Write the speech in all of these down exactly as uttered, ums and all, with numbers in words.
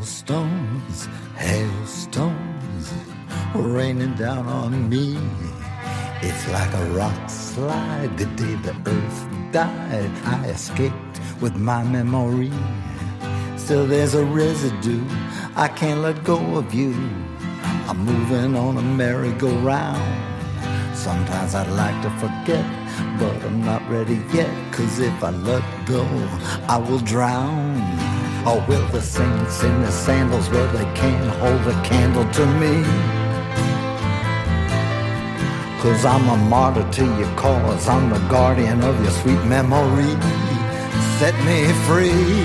Hailstones, hailstones, raining down on me. It's like a rock slide. The day the earth died, I escaped with my memory. Still there's a residue, I can't let go of you. I'm moving on a merry-go-round. Sometimes I'd like to forget, but I'm not ready yet. Cause if I let go, I will drown. Or will the saints in their sandals, where they can't hold a candle to me? Cause I'm a martyr to your cause, I'm the guardian of your sweet memory. Set me free.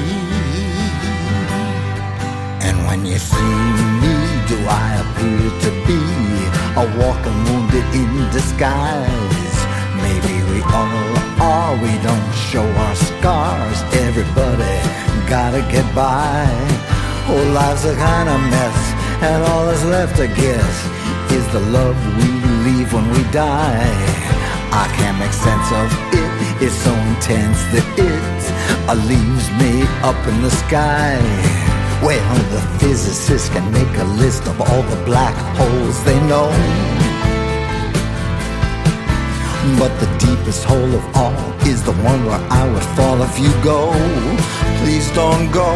And when you see me, do I appear to be a walking wounded in disguise? Maybe we all are, we don't show our scars. Everybody gotta get by. Oh, life's a kind of mess, and all that's left, I guess, is the love we leave when we die. I can't make sense of it, it's so intense that it uh, leaves me up in the sky. Well, the physicists can make a list of all the black holes they know, but the deepest hole of all is the one where I would fall if you go. Please don't go.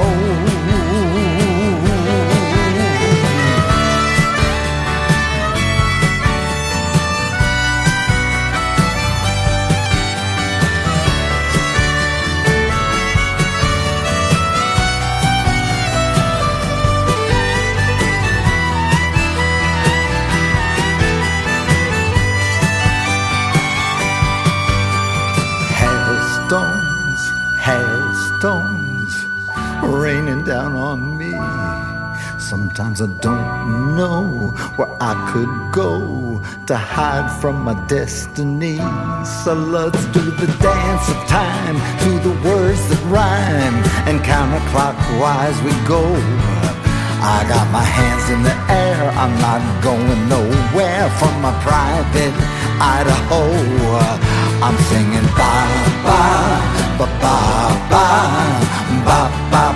Hailstones, raining down on me. Sometimes I don't know where I could go to hide from my destiny. So let's do the dance of time to the words that rhyme, and counterclockwise we go. I got my hands in the air, I'm not going nowhere from my private Idaho. I'm singing ba ba ba ba ba ba ba